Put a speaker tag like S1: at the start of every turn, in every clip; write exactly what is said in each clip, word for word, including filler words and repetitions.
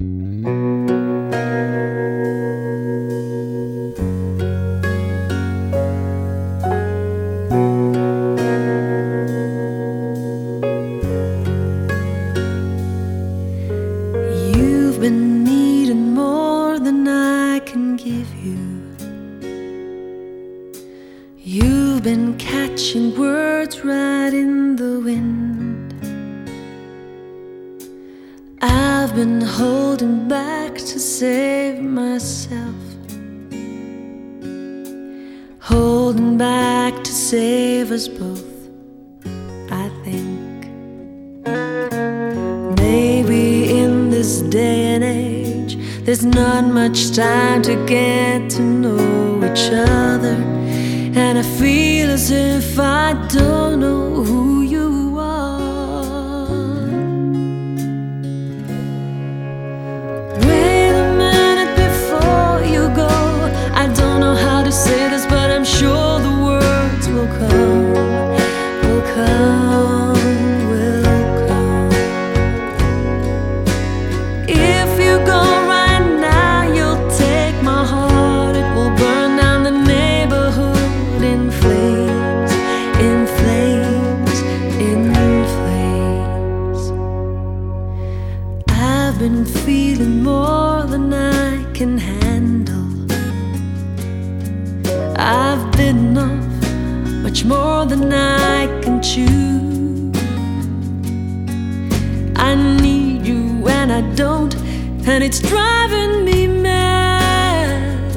S1: You've been needing more than I can give you. You've been catching words right in the wind. I've been holding back to save myself, holding back to save us both, I think. Maybe in this day and age there's not much time to get to know each other, and I feel as if I don't know who you are. Wait a minute before you go. I don't know how to say this, but I'm sure the words will come, will come, will come. If you go right now, you'll take my heart. It will burn down the neighborhood in flames, in flames, in flames. I've been feeling more than I can handle. I've bitten off much more than I can chew. I need you and I don't, and it's driving me mad.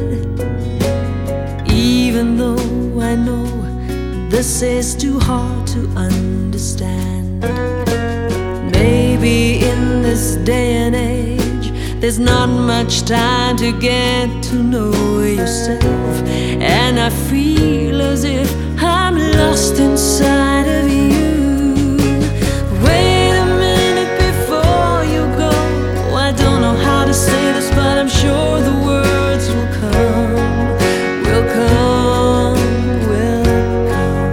S1: Even though I know this is too hard to understand. Maybe in this day and age there's not much time to get to know yourself, and I feel as if I'm lost inside of you. Wait a minute before you go. I don't know how to say this, but I'm sure the words will come, will come, will come.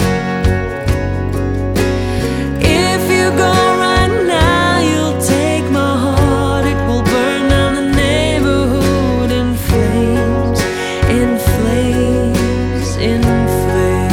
S1: If you go right now, you'll take my heart. It will burn down the neighborhood in flames, in flames, in flames.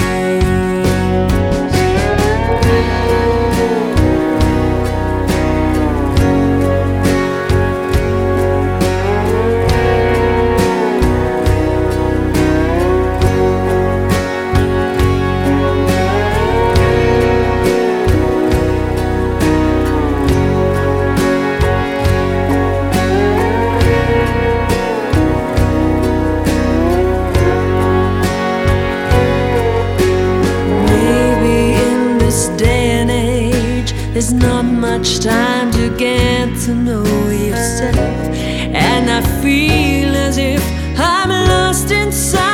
S1: There's not much time to get to know yourself, and I feel as if I'm lost inside.